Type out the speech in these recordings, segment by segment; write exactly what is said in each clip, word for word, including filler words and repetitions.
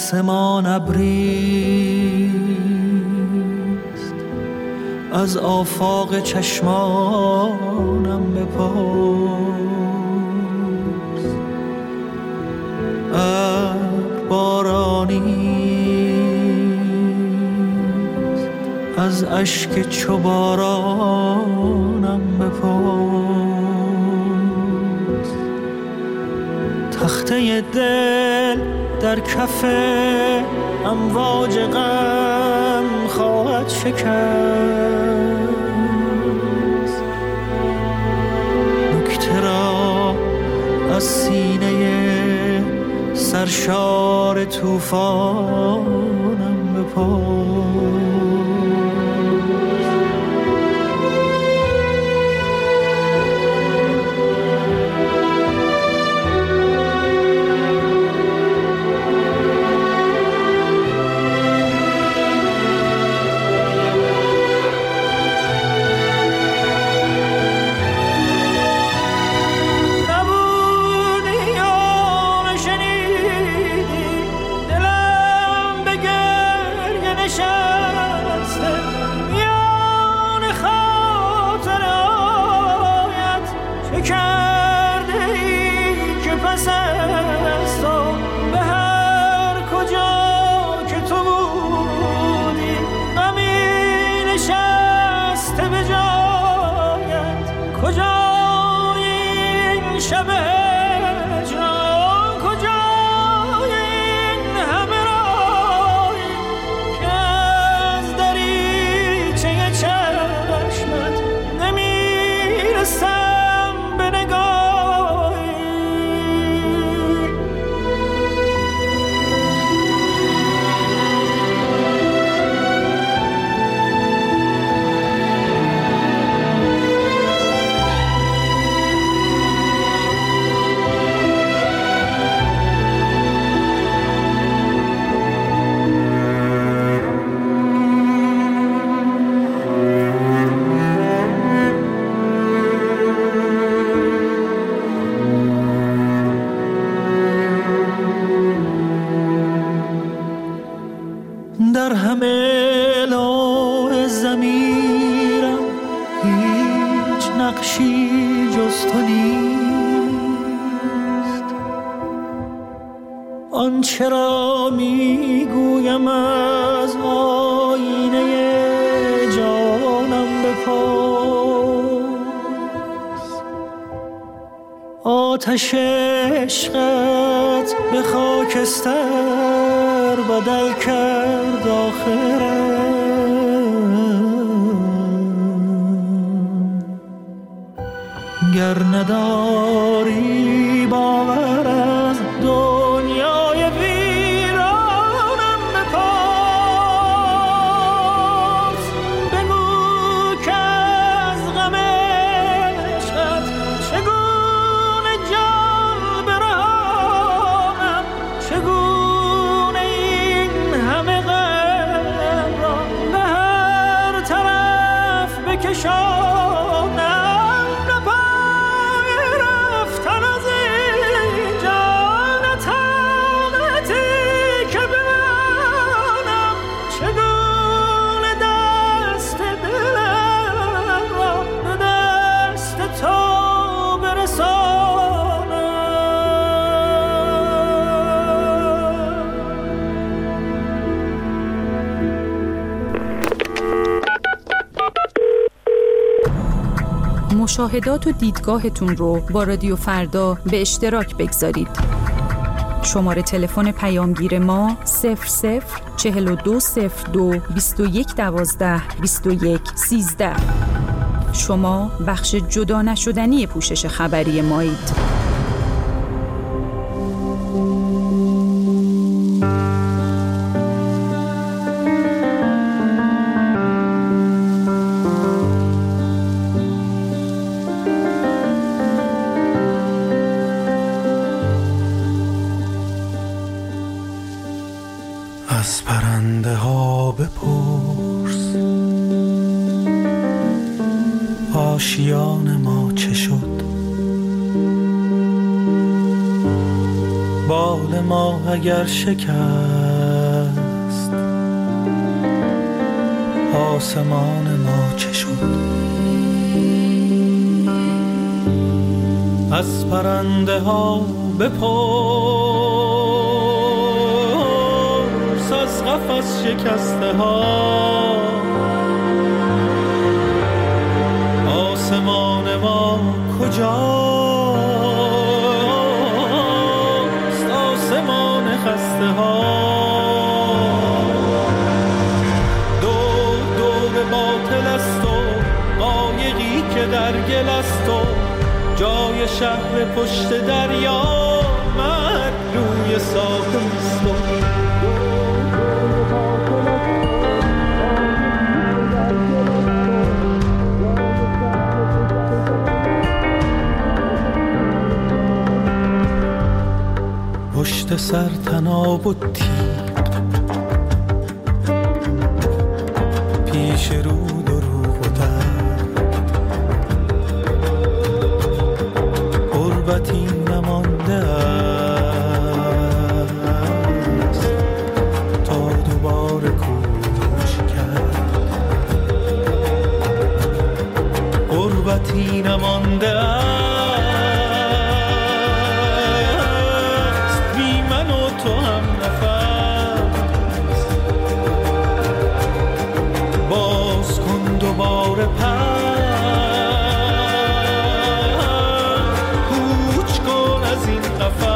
آسمان ابریست، از آفاق چشمانم بپرس. ابر بارانیست، از اشک چو بارانم بپرس. تخته دل در کف امواج غم خواهد شکست، نکته را از سینه سرشار طوفانم بپرس. در همه لوح ضمیرم هیچ نقشی جز تو نیست. آنچه را میگویم از آینه جانم بپرس. آتش عشقت به خاکستر بدل کرد آخرم. گر نداری باور از دنیای ویرانم بپرس. بگو که از غم عشقت چگونه جان برهانم، چگونه این همه غم را به هر طرف بکشانم. مشاهدات و دیدگاهتون رو با رادیو فردا به اشتراک بگذارید. شماره تلفن پیامگیر ما صفر صفر چهل و دو صفر دو بیست و یک دوازده بیست و یک سیزده. شما بخش جدا نشدنی پوشش خبری مایید. از پرنده ها بپرس آشیان ما چه شد. بال ما اگر شکست آسمان ما چه شد؟ از پرنده ها بپرس، از قفس شکسته ها. آسمان ما کجاست؟ آسمان خسته ها. دور دور باطل است و قایقی که در گل است و جای شهر پشت دریا من روی ساحل است. پشت سر طناب و تیغ، پیش رو دروغ و درد، غربتی نمانده است تا دوباره کوچ کرد. غربتی نمانده است تو هم نفس. باز کن دوباره پر، کوچ کن از این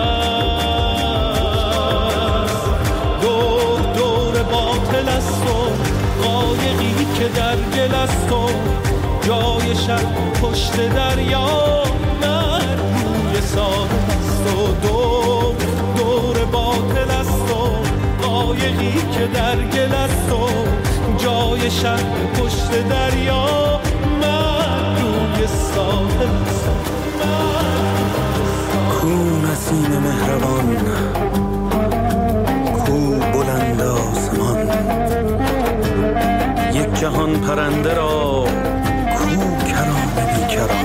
قفس. دور دور باطل است و قایقی که در گل است و جای شهر پشت دریا من روی ساحل است. و دور دور باطل است و قایقی که در گل است و جای شهر پشت دریا من روی ساحل است. کو نسیم مهربان، کو بلند آسمان، یک جهان پرنده را کو کران بیکران.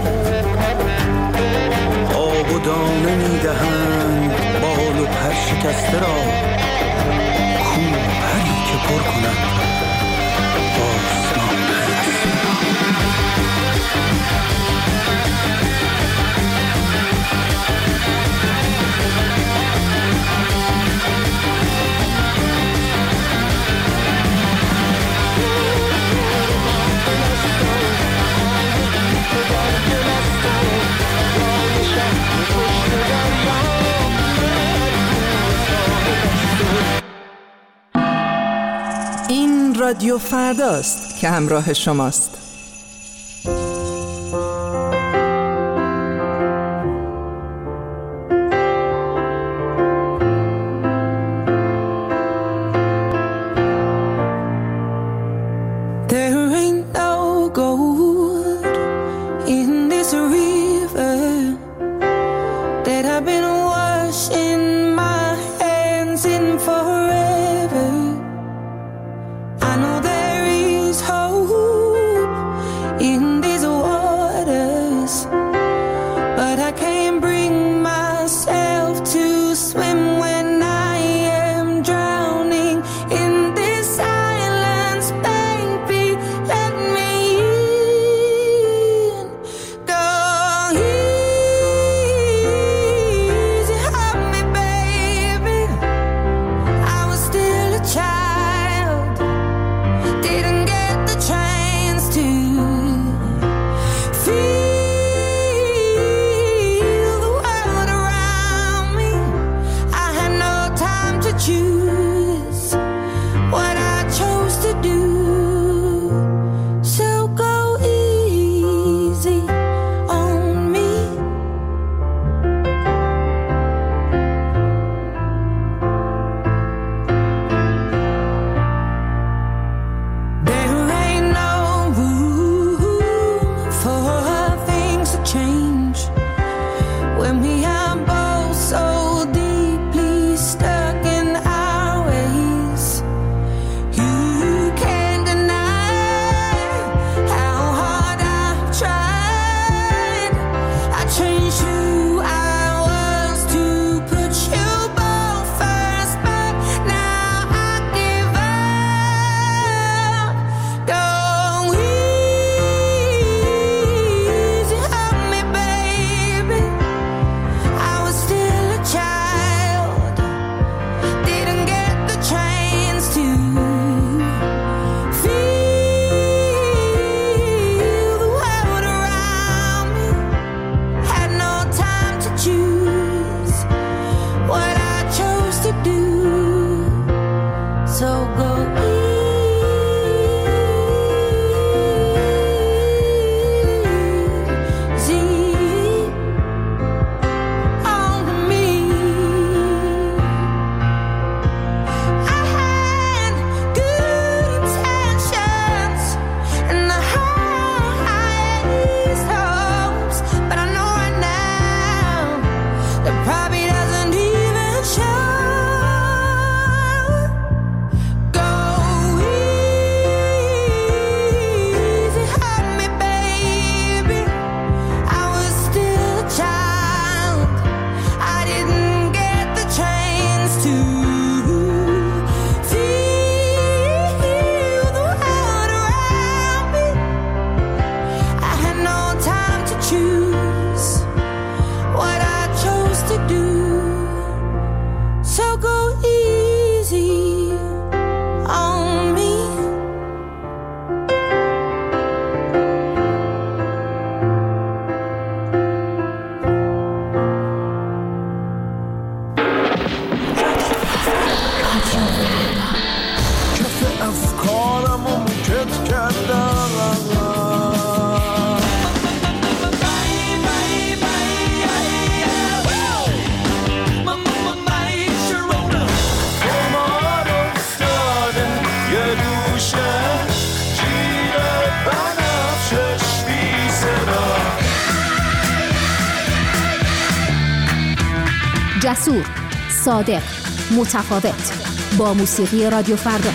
آب و دانه میدهند بال و پر شکسته را، کو پری که پر کند آسمان. این رادیو فرداست که همراه شماست. Go جسور، صادق، متفاوت. با موسیقی رادیو فردا.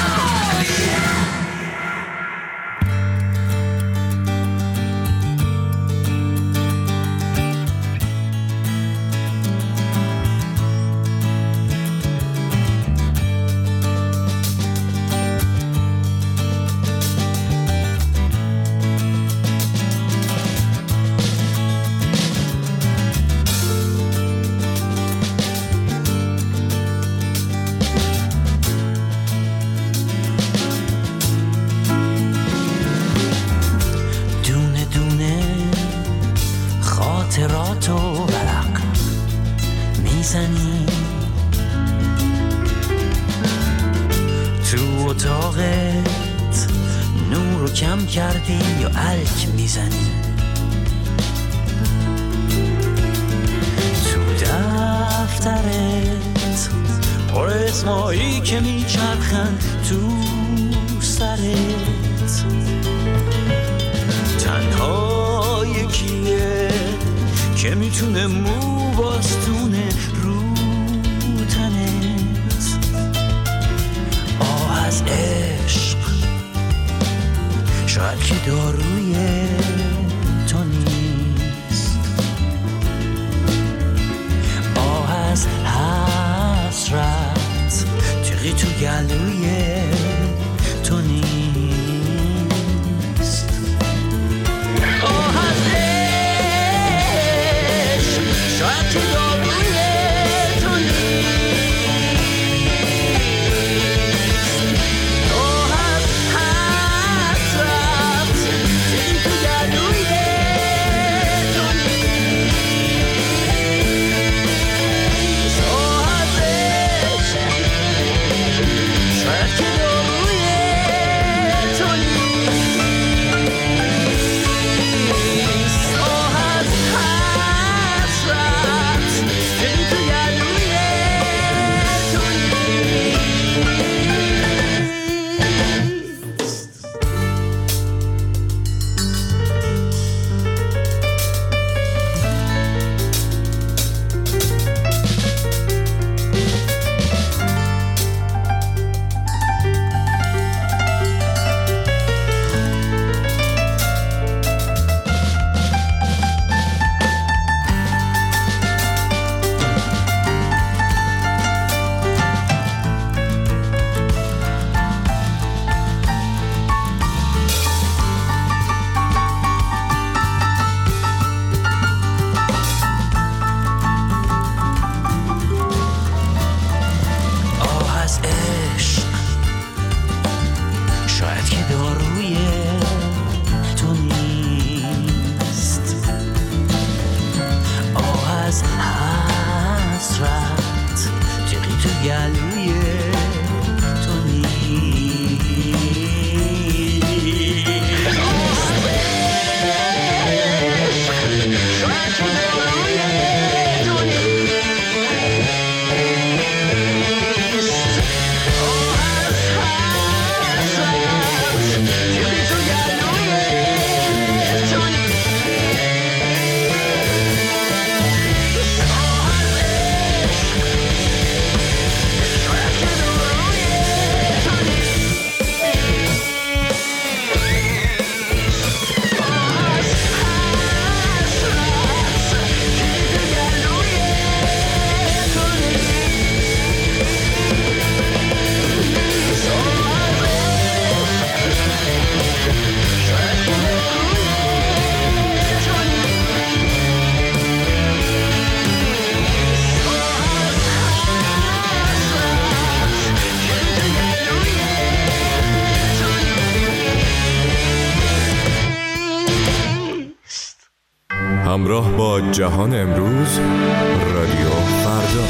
همراه با جهان امروز، رادیو فردا.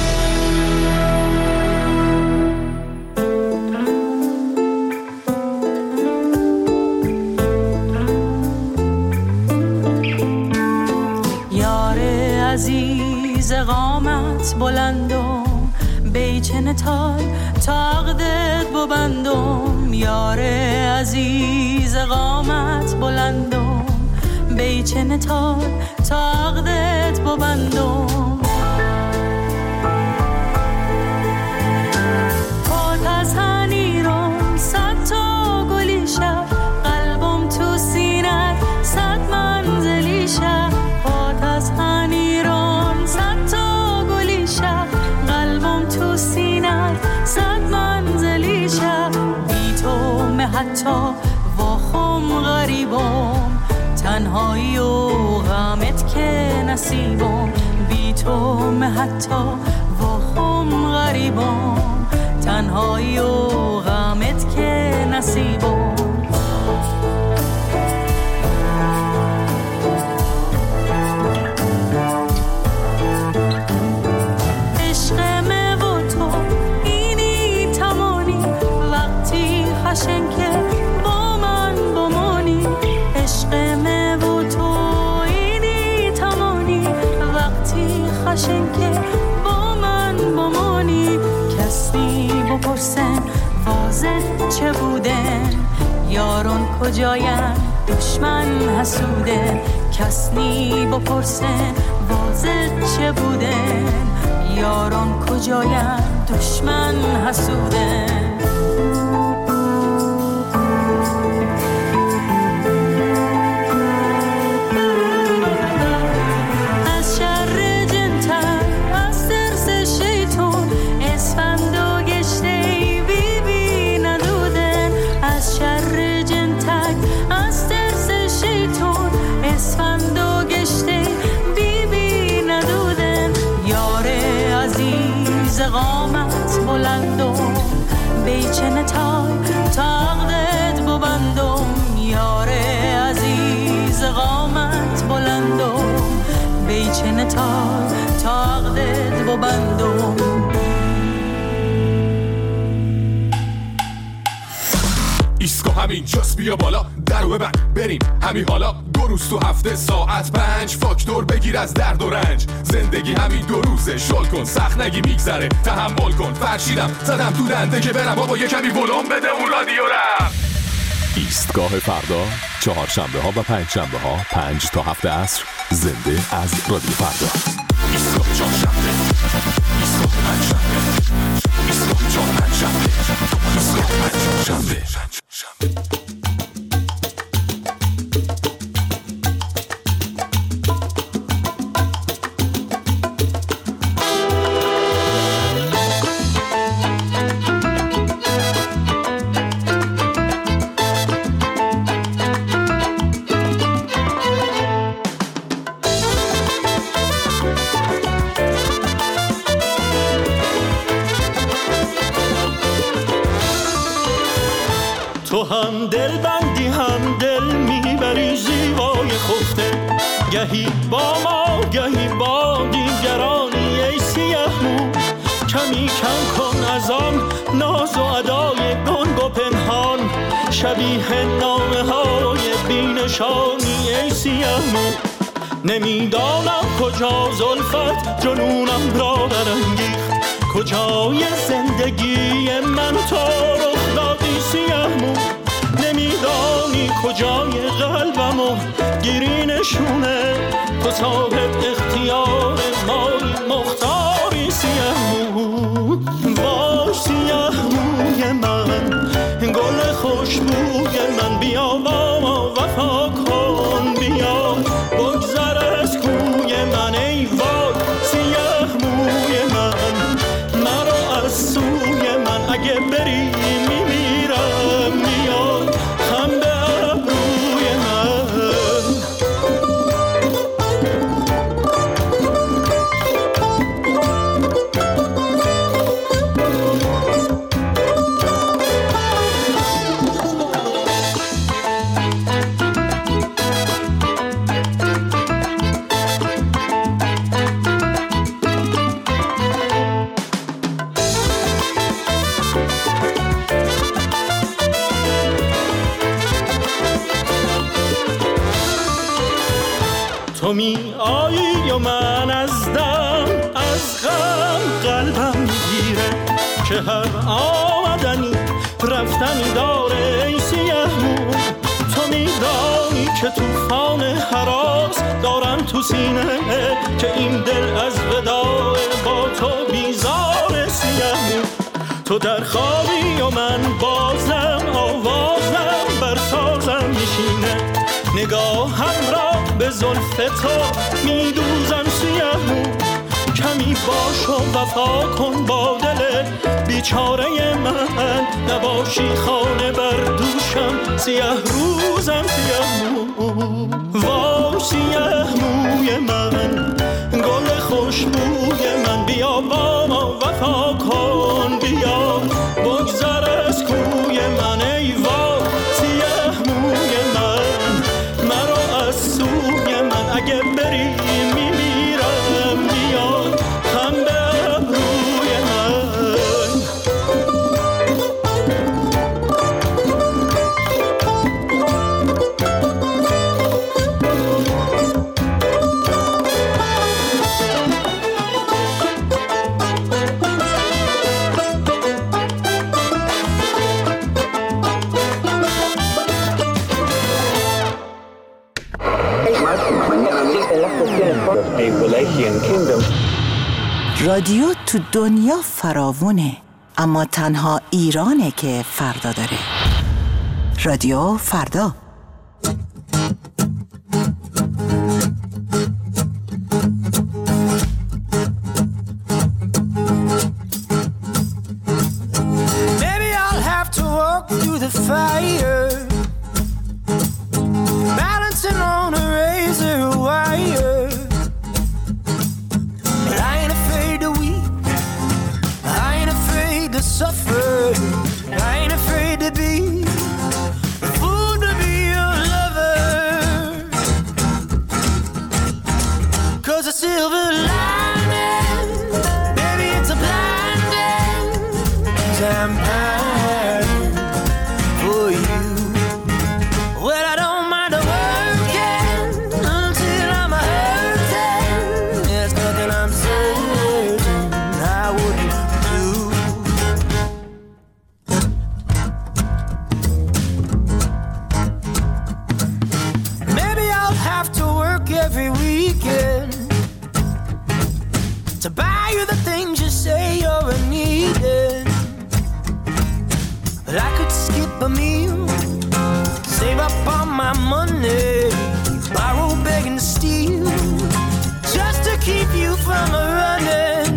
یار عزیز قامت بلندم، بیچن تال تاقدت ببندم. یار عزیز قامت بلندم، بیچن تال تاقدت ببندم. حتی واخم غریبم، تنهایی و غمت که نصیبم، بی تو من حتی واخم غریبم، تنهایی و غمت که نصیبم. خشن که با من بمانی، عشق من و تو اینی تمانی، وقتی خشن که با من بمانی، کسی بپرسن واضح چه بودن، یارون کجاین دشمن حسوده، کسی بپرسن واضح چه بودن، یارون کجاین دشمن حسوده. قامت بلندم بیچن تای تاقدت ببندم، یار عزیز قامت بلندم بیچن تای تاقدت ببندم. ایسکو همین جاست، بیا بالا درو ببند بریم همین حالا، دو روز تو هفته ساعت پنج، فاکتور بگیر از درد و رنج، زندگی همین دو روزه شل کن، سخت نگی میگذره تحمل کن، فرشیدم زدم تو دنده که برم بابا یه کمی ولوم بده اون رادیو رم. ایستگاه فردا، چهارشنبه ها و پنج شنبه ها پنج تا هفت عصر، زنده از رادیو فردا. ایستگاه چهارشنبه، ایستگاه پنجشنبه، ایستگاه چهار پنجشنبه، ایستگاه پنجشنبه. تو هم دل بندی هم دل میبری زیبای خفته، گهی با ما گهی با دیگرانی ای سیه مو، کمی کم کن از آن ناز و ادای گنگ و پنهان، شبیه نامه های بینشانی ای سیه مو. نمیدانم کجا زلفت جنونم را برانگیخت، کجای زندگی من تو رخ دادی سیه مو، نمیدانی کجای قلبمو گیری نشونه، تو صاحب اختیار مایی مختاری سیه مو. وای سیه موی من گل خوشبوی من، بیا با ما وفا کن، بیا بگذر از کوی من، ای وای سیه موی من، مرا از سوی من اگه بری میمیرم، میاد خم به ابروی من. تو می آیی و من از دم از غم قلبم میگیره، که هر آمدنی رفتنی داره ای سیه مو. تو میدانی که توفان هراس دارم تو سینه، که این دل از وداع با تو بیزار سیه مو. تو در خوابی و من بازم آوازم بر سازم میشینه، نگاهم را به زلف تو میدوزم سیه مو. کمی باش و وفا کن با دل بی بیچاره من، نباشی خانه بر دوشم، سیه روزم سیه مو، وای سیه موی من، گل خوشبوی من، بیا با ما وفا کن، بیا بگذر از کوی من، ای وای سیه موی من، مرا از سوی من، اگه بری میمیرم، بیا خم به ابروی من. رادیو تو دنیا فراوونه، اما تنها ایرانه که فردا داره. رادیو فردا. Maybe I'll have to walk through the fire, balancing on a razor wire. But I ain't afraid to weep, I ain't afraid to suffer, I ain't afraid to be a fool to be your lover. 'Cause a silver lining, baby, it's a blinding vampire for you. Well, I don't mind working until I'm hurting. There's nothing I'm certain I wouldn't do. Maybe I'll have to work every weekend to buy you the things you say you're needing. But I could skip a meal, save up all my money, borrow, beg and steal, just to keep you from running.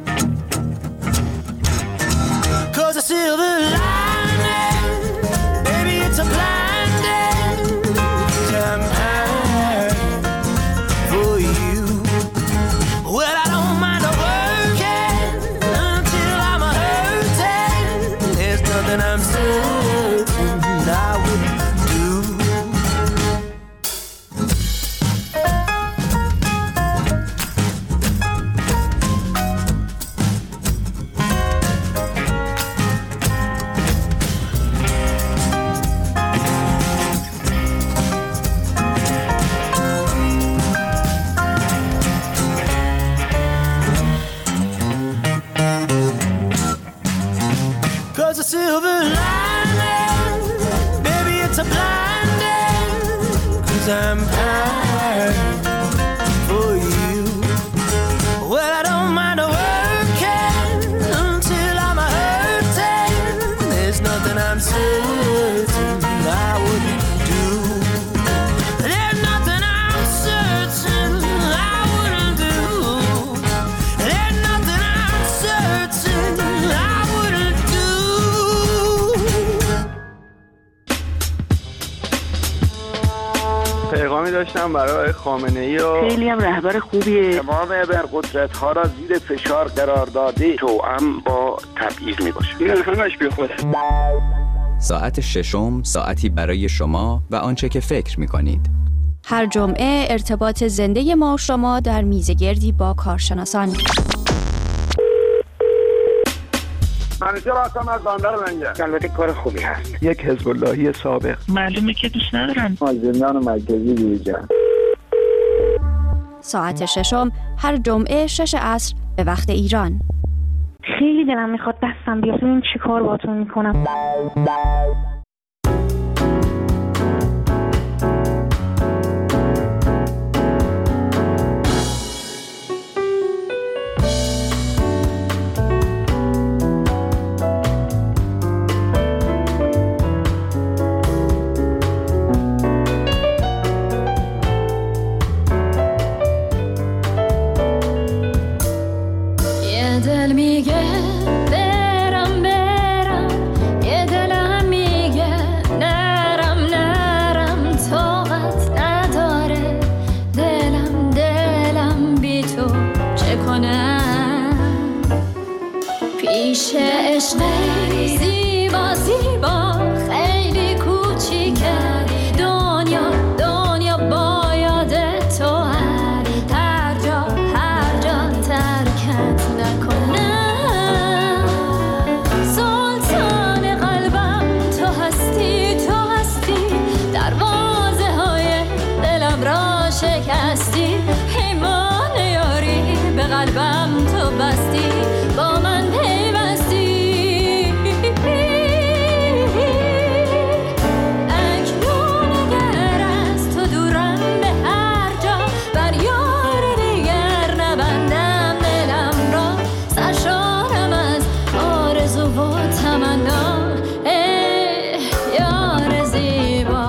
'Cause a silver lining, baby, it's a blinding vampire for you. Well, I don't mind working until I'm hurting. There's nothing I'm certain I wouldn't do. Cause a silver lining, baby, it's a blinding, 'cause I'm tired for you. Well, I don't mind working until I'm hurting. There's nothing I'm certain I wouldn't do. There's nothing I'm certain I wouldn't do. There's nothing I'm certain I wouldn't do. پیغامی داشتم برای خامنه‌ای و خیلی هم رهبر خوبیه. تمام ابرقدرت‌ها را زیر فشار قرار داده، توأم با تبعیض میباشه. این همش بیخوده. ساعت ششم، ساعتی برای شما و آنچه که فکر می‌کنید. هر جمعه ارتباط زنده ما و شما در میزگردی با کارشناسان. منیجر هستم از بندر منگه. البته کار خوبی هست. یک حزب اللهی سابق. معلومه که دوست ندارن. از زندان مرکزی بیرون. ساعت ششم هر جمعه شش عصر به وقت ایران. خیلی دلم میخواد دستم بیاد ببین چی کار باهاتون میکنم. دل میگه برم میشه عشق زیبا زیبا خیلی کوچیکه دنیا دنیا با یاد تو هر جا هر جا ترکت نکنم سلطان قلبم تو هستی تو هستی دروازه های دلم را شکستی پیمان یاری به قلبم تو بستی با من پیوستی اکنون اگر از تو دورم به هر جا بر یار دیگر نبندم دلم را سرشارم از آرزو و تمنا ای یار زیبا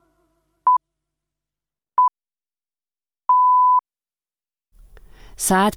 ساعت